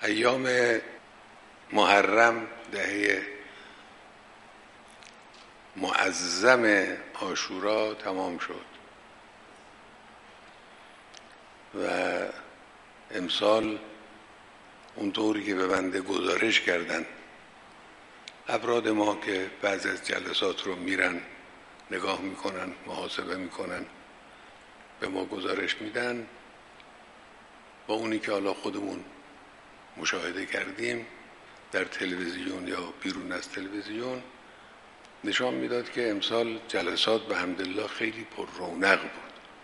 ایام محرم دهه معظم عاشورا تمام شد و امسال اونطوری که به بنده گزارش کردن افراد ما که بعضی از جلسات رو میرن نگاه میکنن، محاسبه میکنن، به ما گزارش میدن، با اونی که حالا خودمون مشاهده کردیم در تلویزیون یا بیرون از تلویزیون، نشان میداد که امسال جلسات به حمدالله خیلی پر رونق بود.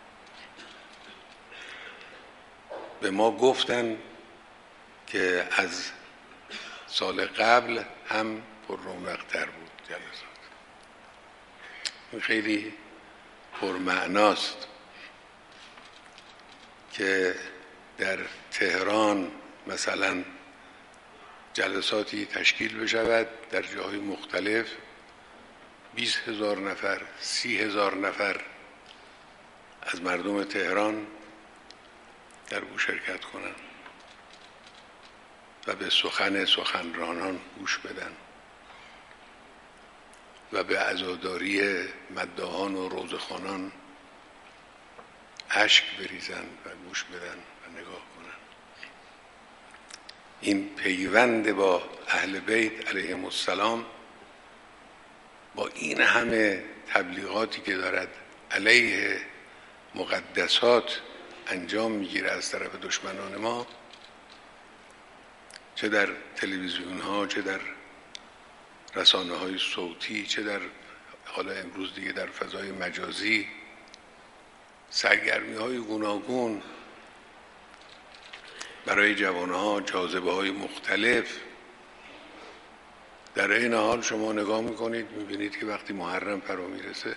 به ما گفتن که از سال قبل هم پر رونق تر بود جلسات. این خیلی پرمعناست که در تهران مثلا جلساتی تشکیل بشود در جاهای مختلف، 20,000 نفر 30,000 نفر از مردم تهران در او شرکت کنند و به سخنرانان گوش بدن و به عزاداری مداحان و روضه‌خوانان اشک بریزن و گوش بدن و نگاه کنن. این پیوند با اهل بیت علیهم السلام، با این همه تبلیغاتی که دارد علیه مقدسات انجام میگیره از طرف دشمنان ما، چه در تلویزیون ها، چه در رسانه های صوتی، چه در حالا امروز دیگه در فضای مجازی، سرگرمی های گوناگون برای جوانها، جاذبه های مختلف. در این حال شما نگاه میکنید میبینید که وقتی محرم فرا میرسه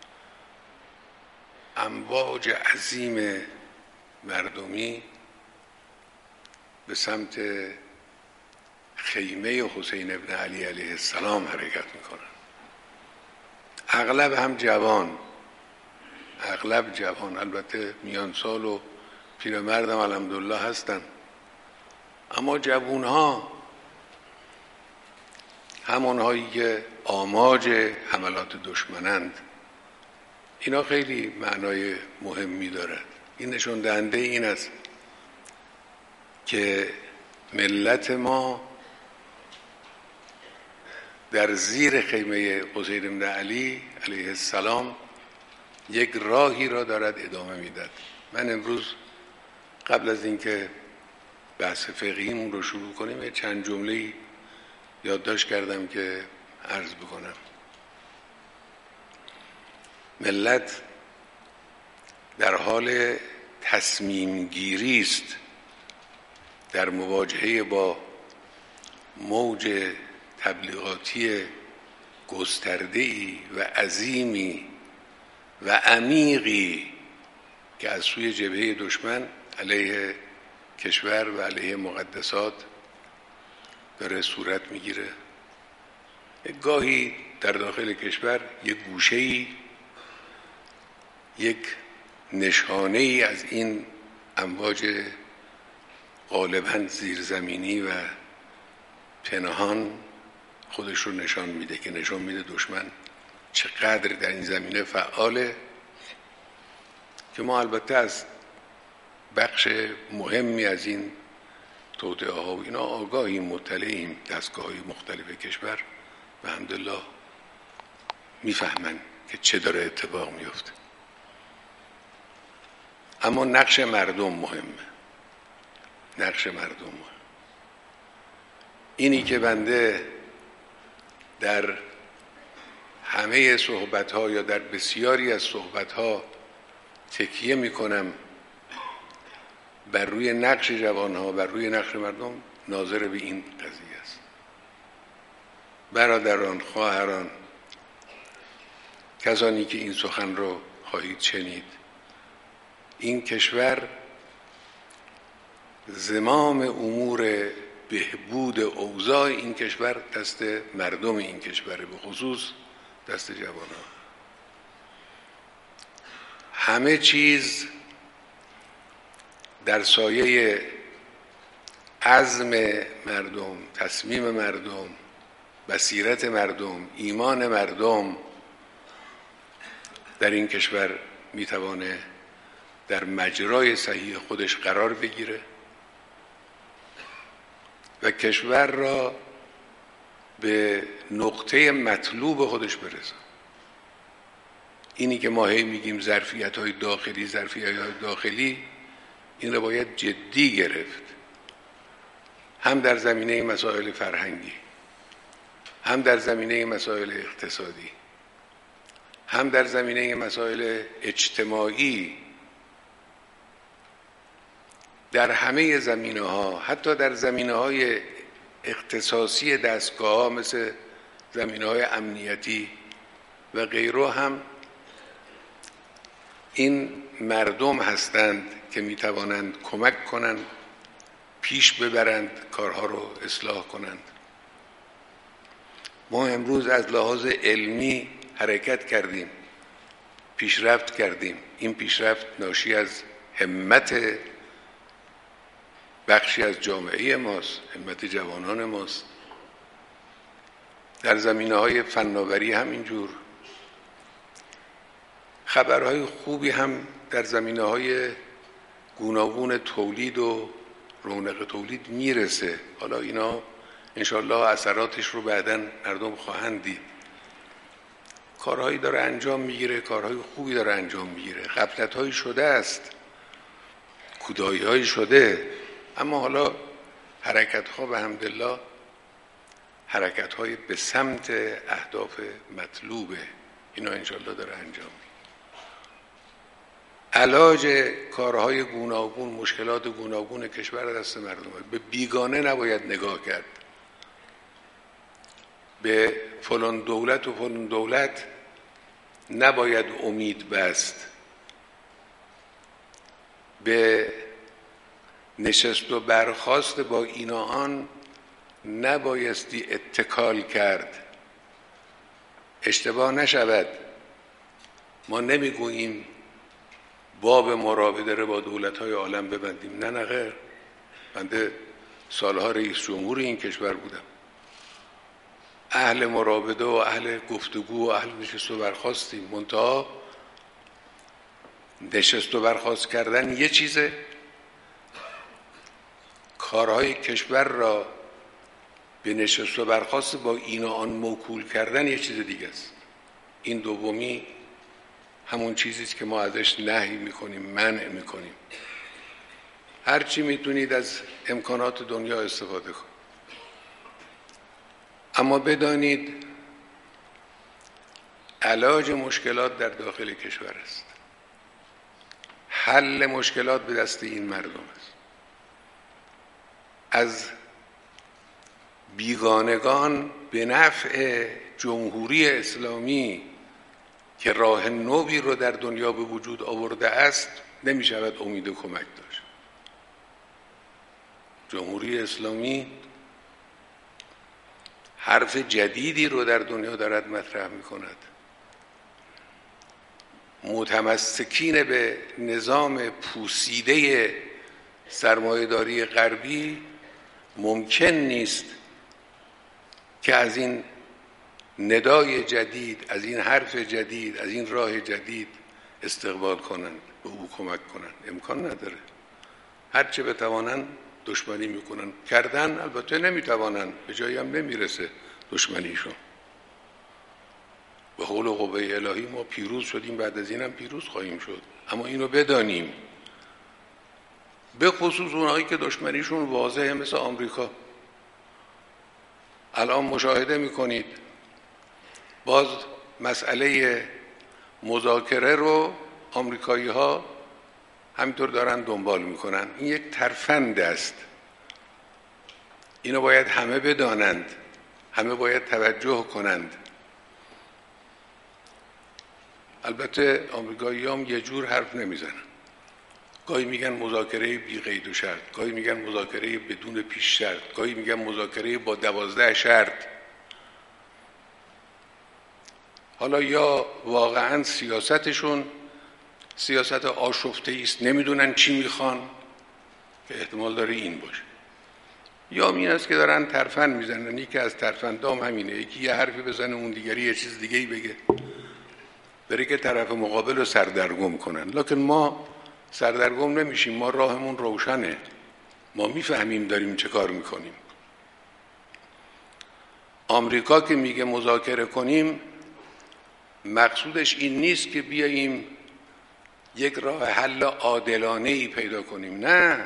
امواج عظیم مردمی به سمت خیمه حسین ابن علی علیه السلام حرکت میکنن. اغلب هم جوان، البته میان سال و پیرمرد هم الحمدلله هستن، اما جوانها، همانهایی که آماج حملات دشمنند، اینا خیلی معنای مهمی دارد. این نشان دهنده این است که ملت ما در زیر خیمه حسین بن علی علیه السلام یک راهی را دارد ادامه میدهد. من امروز قبل از اینکه بحث فقهیمون رو شروع کنیم چند جمله‌ای یادداشت کردم که عرض بکنم. ملت در حال تصمیم گیری است در مواجهه با موج تبلیغاتی گسترده‌ای و عظیمی و عمیقی که از سوی جبهه دشمن علیه کشور و علیه مقدسات داره صورت میگیره. گاهی در داخل کشور یک گوشه‌ای، یک نشانه‌ای از این امواج غالباً زیرزمینی و پنهان خودش رو نشان میده، که نشان میده دشمن چقدر در این زمینه فعاله، که ما البته از بخش مهمی از این توطئه ها و اینا آگاهیم، مطلعیم. دستگاه های مختلف کشور و الحمدلله میفهمن که چه داره اتفاق میفته، اما نقش مردم مهمه. نقش مردم مهمه. اینی که بنده در همه صحبت‌ها یا در بسیاری از صحبت‌ها تکیه می‌کنم بر روی نقش جوان‌ها، بر روی نقش مردم، ناظر به این قضیه است. برادران، خواهران، کسانی که این سخن رو خواهید شنید، این کشور زمام امور بهبود اوضاع این کشور دست مردم این کشوره، به خصوص دست جوانان. همه چیز در سایه عزم مردم، تصمیم مردم، بصیرت مردم، ایمان مردم در این کشور میتوانه در مجرای صحیح خودش قرار بگیره و کشور را به نقطه مطلوب خودش برسه. اینی که ما هی میگیم ظرفیت‌های داخلی، این رو باید جدی گرفت، هم در زمینه مسائل فرهنگی، هم در زمینه مسائل اقتصادی، هم در زمینه مسائل اجتماعی، در همه زمینه‌ها، حتی در زمینه‌های اختصاصی دستگاه‌ها مثل زمینه‌های امنیتی و غیره هم این مردم هستند که میتوانند کمک کنند، پیش ببرند، کارها رو اصلاح کنند. ما امروز از لحاظ علمی حرکت کردیم، پیشرفت کردیم. این پیشرفت ناشی از همت بخشی از جامعه ماست، همت جوانان ماست. در زمینه‌های فناوری همینجور. خبرهای خوبی هم در زمینه‌های گوناگون تولید و رونق تولید میرسه. حالا اینا انشالله اثراتش رو بعداً مردم خواهند دید. کارهایی داره انجام میگیره، کارهای خوبی داره انجام میگیره. غفلت‌هایی شده است، کودایی‌هایی شده، اما حالا حرکت‌ها به حمدالله حرکت‌های به سمت اهداف مطلوبه. اینا انشالله داره انجام میگیره. علاج کارهای گوناگون، مشکلات گوناگون کشور دست مردمه. به بیگانه نباید نگاه کرد. به فلان دولت و فلان دولت نباید امید بست. به نشست و برخاست با اینا آن نبایستی اتکال کرد. اشتباه نشود، ما نمیگوییم باب مراوده رو با دولت‌های عالم ببندیم. نه غیر. بنده سالها رئیس جمهور این کشور بودم. اهل مراوده و اهل گفتگو و اهل نشست و برخاستیم. منتها نشست و برخاست کردن یه چیزه، کارهای کشور را به نشست و برخاست با این و آن موکول کردن یه چیز دیگه است. این دومی همون چیزیست که ما ازش نهی میکنیم، منع میکنیم. هر چی میتونید از امکانات دنیا استفاده کنید، اما بدانید علاج مشکلات در داخل کشور است. حل مشکلات به دست این مردم است. از بیگانگان به نفع جمهوری اسلامی که راه نوی رو در دنیا به وجود آورده است نمی شود امید و کمک داشت. جمهوری اسلامی حرف جدیدی رو در دنیا دارد مطرح می کند. متمسکین به نظام پوسیده سرمایه‌داری غربی ممکن نیست که از این ندای جدید، از این حرف جدید، از این راه جدید استقبال کنند، به او کمک کنند. امکان نداره. هرچه بتوانند دشمنی میکنن. کردن البته نمیتوانند، به جایی هم نمیرسه دشمنیشون. به حول و قوه الهی ما پیروز شدیم، بعد از اینم پیروز خواهیم شد. اما اینو بدانیم، به خصوص اونهایی که دشمنیشون واضحه مثل آمریکا. الان مشاهده میکنید باز مسئله مذاکره رو آمریکایی ها همینطور دارن دنبال میکنن. این یک ترفند است. اینو باید همه بدانند، همه باید توجه کنند. البته آمریکایی هم یه جور حرف نمیزنن. گاهی میگن مذاکره بی قید و شرط، گاهی میگن مذاکره بدون پیش شرط، گاهی میگن مذاکره با 12 شرط. حالا یا واقعا سیاستشون سیاست آشفته است، نمیدونن چی میخوان، که احتمال داره این باشه، یا این است که دارن ترفند میزنن. یکی از ترفندام همینه، یکی یه حرفی بزنه اون دیگری یه چیز دیگه‌ای بگه، برای که طرف مقابل رو سردرگم کنن. لکن ما سردرگم نمیشیم، ما راهمون روشنه، ما میفهمیم داریم چه کار میکنیم. آمریکا که میگه مذاکره کنیم، مقصودش این نیست که بیاییم یک راه حل عادلانه‌ای پیدا کنیم، نه،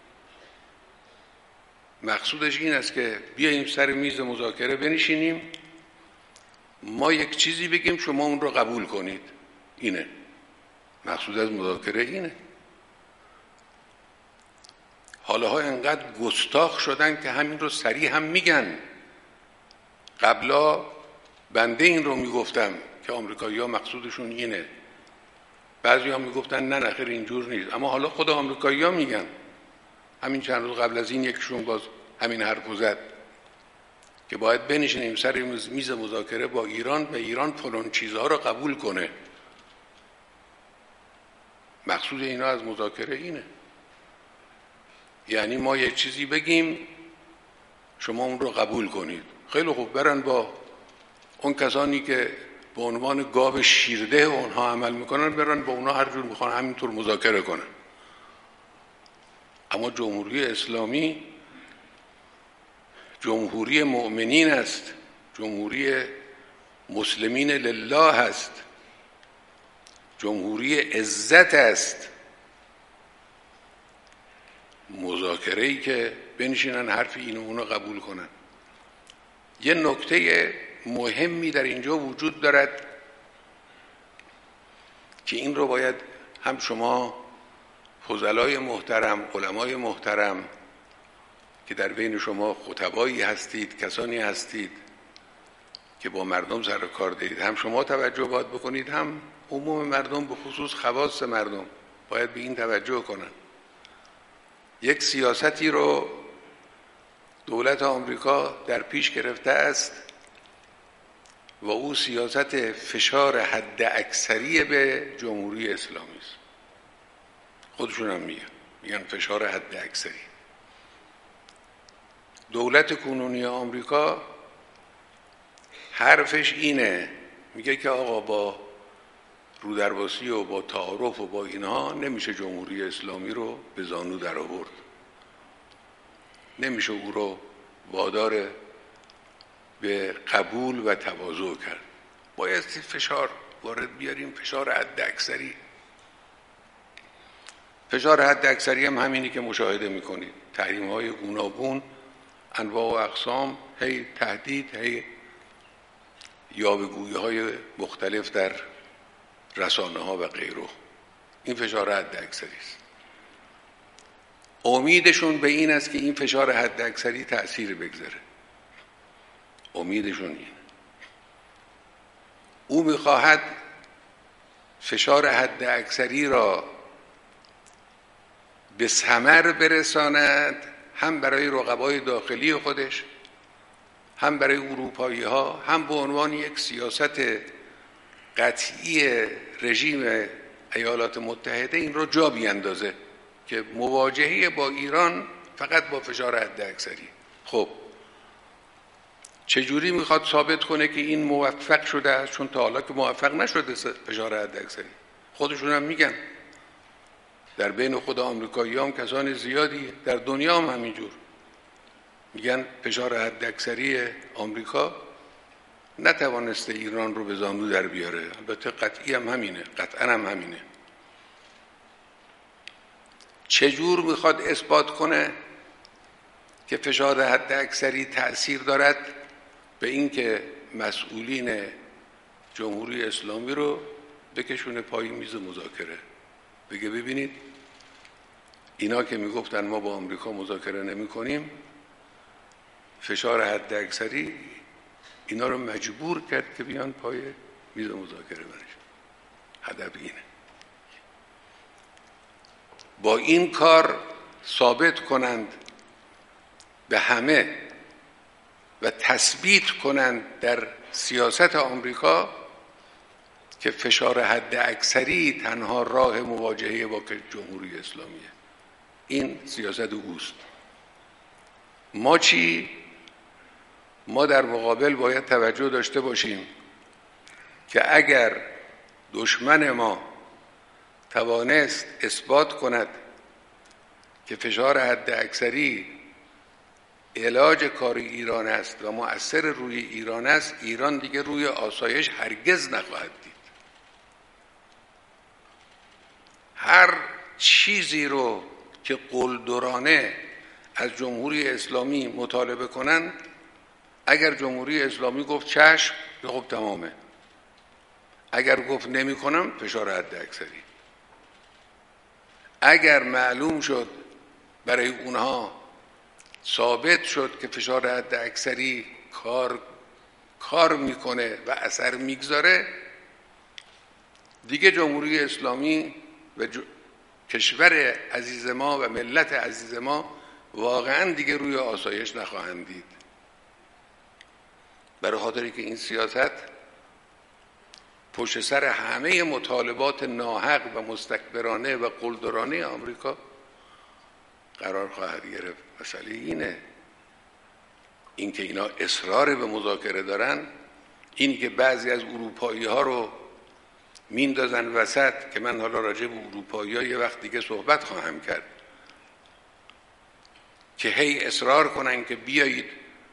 مقصودش این است که بیاییم سر میز مذاکره بنشینیم، ما یک چیزی بگیم شما اون رو قبول کنید. اینه مقصود از مذاکره، اینه. حالها انقدر گستاخ شدن که همین رو صریح هم میگن. قبلا بنده این رو میگفتم که آمریکایی‌ها مقصودشون اینه، بعضی‌ها میگفتن نه نخیر اینجور نیست، اما حالا خود آمریکایی‌ها میگن. همین چند روز قبل از این یکشون باز همین حرفو زد که باید بنشینیم سر میز مذاکره با ایران و ایران فلان چیزها رو قبول کنه. مقصود اینا از مذاکره اینه، یعنی ما یک چیزی بگیم شما اون رو قبول کنید. خیلی خوب، برن با اون کسانی که به عنوان گاو شیرده اونها عمل میکنن، برن با اونها هر جور میخوان همینطور مذاکره کنن. اما جمهوری اسلامی جمهوری مؤمنین است، جمهوری مسلمین لله است، جمهوری عزت است. مذاکره‌ای که بنشینن حرف این و اونو قبول کنن. یه نکته مهمی در اینجا وجود دارد که این رو باید هم شما فضلای محترم، علمای محترم که در بین شما خطبایی هستید، کسانی هستید که با مردم سر کار دارید، هم شما توجه باید بکنید، هم عموم مردم، به خصوص خواص مردم باید به این توجه کنن. یک سیاستی رو دولت آمریکا در پیش گرفته است و او سیاست فشار حد اکثری به جمهوری اسلامی است. خودشون هم میگن فشار حد اکثری. دولت کنونی آمریکا حرفش اینه، میگه که آقا با رودرباسی و با تعارف و با اینها نمیشه جمهوری اسلامی رو به زانو در آورد، نمیشه او رو وادار به قبول و تواضع کرد، باید فشار وارد بیاریم، فشار حد اکثری. فشار حد اکثری هم همینی که مشاهده میکنید، تحریم های گوناگون، انواع و اقسام، هی تهدید، هی یاوه‌گویی های مختلف در رسانه ها و غیره. این فشار حد اکثری است. امیدشون به این است که این فشار حد اکثری تأثیر بگذاره. امیدشون این. او میخواهد فشار حد اکثری را به ثمر برساند، هم برای رقبای داخلی خودش، هم برای اروپایی ها، هم به عنوان یک سیاست قطعی رژیم ایالات متحده این رو جا بیندازه که مواجهه با ایران فقط با فشار حد اکثری. خب چجوری میخواد ثابت کنه که این موفق شده است؟ چون تا حالا که موفق نشده فشار حد اکثری. خودشون هم میگن، در بین خود آمریکایی هم کسان زیادی در دنیا هم همینجور میگن فشار حد اکثری آمریکا نتوانسته ایران رو به زانو در بیاره. البته قطعی هم همینه، قطعا هم همینه. چجور میخواد اثبات کنه که فشار حد اکثری تأثیر دارد؟ به این که مسئولین جمهوری اسلامی رو بکشونه پای میز مذاکره، بگه ببینید اینا که میگفتن ما با آمریکا مذاکره نمی کنیم، فشار حد اکثری اینا رو مجبور کرد که بیان پای میز مذاکره بنشن. هدف اینه. با این کار ثابت کنند به همه و تثبیت کنند در سیاست آمریکا که فشار حد اکثری تنها راه مواجهه با جمهوری اسلامیه. این سیاست اوست. ما چی؟ ما در مقابل باید توجه داشته باشیم که اگر دشمن ما توانست اثبات کند که فشار حداکثری علاج کار ایران است و مؤثر روی ایران است، ایران دیگه روی آسایش هرگز نخواهد دید. هر چیزی رو که قلدرانه از جمهوری اسلامی مطالبه کنند، اگر جمهوری اسلامی گفت چشم، خب تمامه. اگر گفت نمی کنم، فشار حداکثری. اگر معلوم شد برای اونها ثابت شد که فشار حداکثری کار میکنه و اثر میگذاره، دیگه جمهوری اسلامی و کشور عزیز ما و ملت عزیز ما واقعا دیگه روی آسایش نخواهند دید. برای خاطری که این سیاست پشت سر همه مطالبات ناحق و مستکبرانه و قلدرانه آمریکا قرار خواهد گرفت. مسئله این که اینا اصرار به مذاکره دارن، این که بعضی از اروپایی ها رو میندازن وسط، که من حالا راجع به اروپایی ها یه وقت دیگه صحبت خواهم کرد، که هی اصرار کنن که بیایید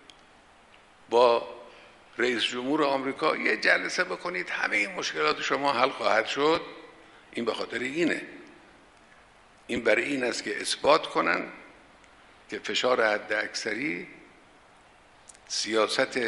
با رئیس جمهور آمریکا یه جلسه بکنید همه این مشکلات شما حل خواهد شد. این به خاطر این برای این است که اثبات کنن که فشار حداکثری سیاست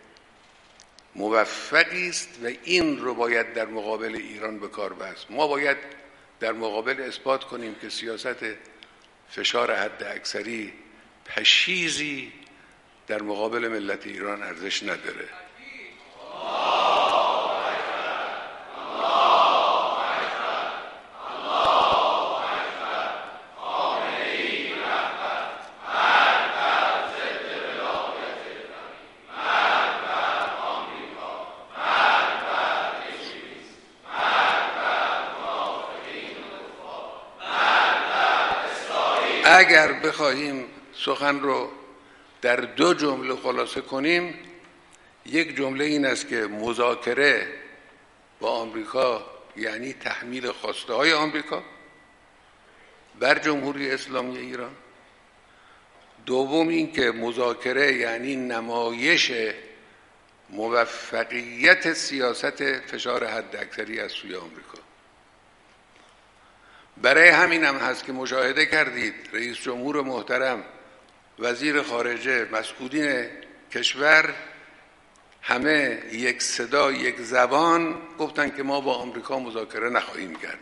موفقی است و این رو باید در مقابل ایران به کار بست. ما باید در مقابل اثبات کنیم که سیاست فشار حداکثری پشیزی در مقابل ملت ایران ارزش نداره. اگر بخواهیم سخن رو در 2 جمله خلاصه کنیم، یک جمله این است که مذاکره با آمریکا یعنی تحمیل خواسته های آمریکا بر جمهوری اسلامی ایران. دوم این که مذاکره یعنی نمایش موفقیت سیاست فشار حداکثری از سوی آمریکا. برای همین هم هست که مشاهده کردید رئیس جمهور محترم، وزیر خارجه، مسئولین کشور همه یک صدا یک زبان گفتن که ما با آمریکا مذاکره نخواهیم کرد.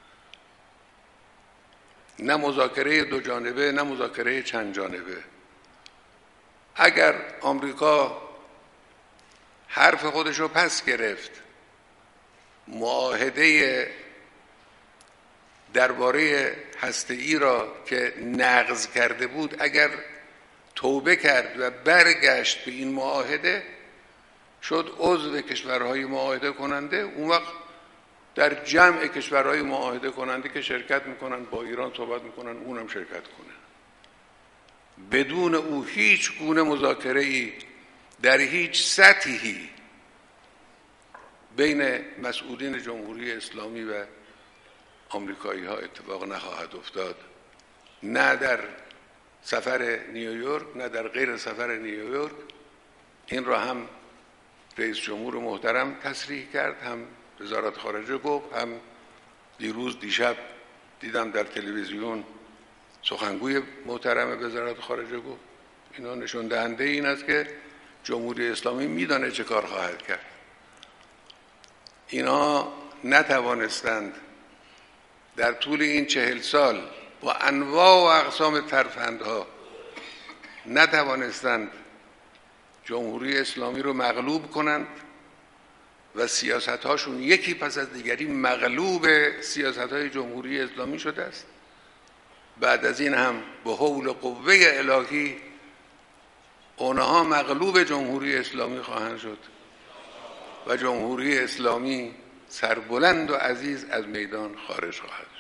نه مذاکره 2 جانبه، نه مذاکره چند جانبه. اگر آمریکا حرف خودش رو پس گرفت، معاهده درباره هسته‌ای را که نقض کرده بود اگر توبه کرد و برگشت به این معاهده، شد عضو کشورهای معاهده کننده، اون وقت در جمع کشورهای معاهده کننده که شرکت میکنن با ایران صحبت میکنن، اونم شرکت کنه. بدون او هیچ گونه مذاکره‌ای در هیچ سطحی بین مسئولین جمهوری اسلامی و آمریکایی ها اتفاق نخواهد افتاد. نه در سفر نیویورک، نه در غیر سفر نیویورک. این را هم رئیس جمهور محترم تصریح کرد، هم وزارت خارجه گفت، هم دیشب دیدم در تلویزیون سخنگوی محترم وزارت خارجه گفت. اینا نشون دهنده این است که جمهوری اسلامی میدانه چه کار خواهد کرد. اینا نتوانستند در طول این 40 سال با انواع و اقسام ترفندها نتوانستند جمهوری اسلامی رو مغلوب کنند و سیاست‌هاشون یکی پس از دیگری مغلوب سیاست‌های جمهوری اسلامی شده است. بعد از این هم به حول قوه الهی اونها مغلوب جمهوری اسلامی خواهند شد و جمهوری اسلامی سربلند و عزیز از میدان خارج خواهد شد.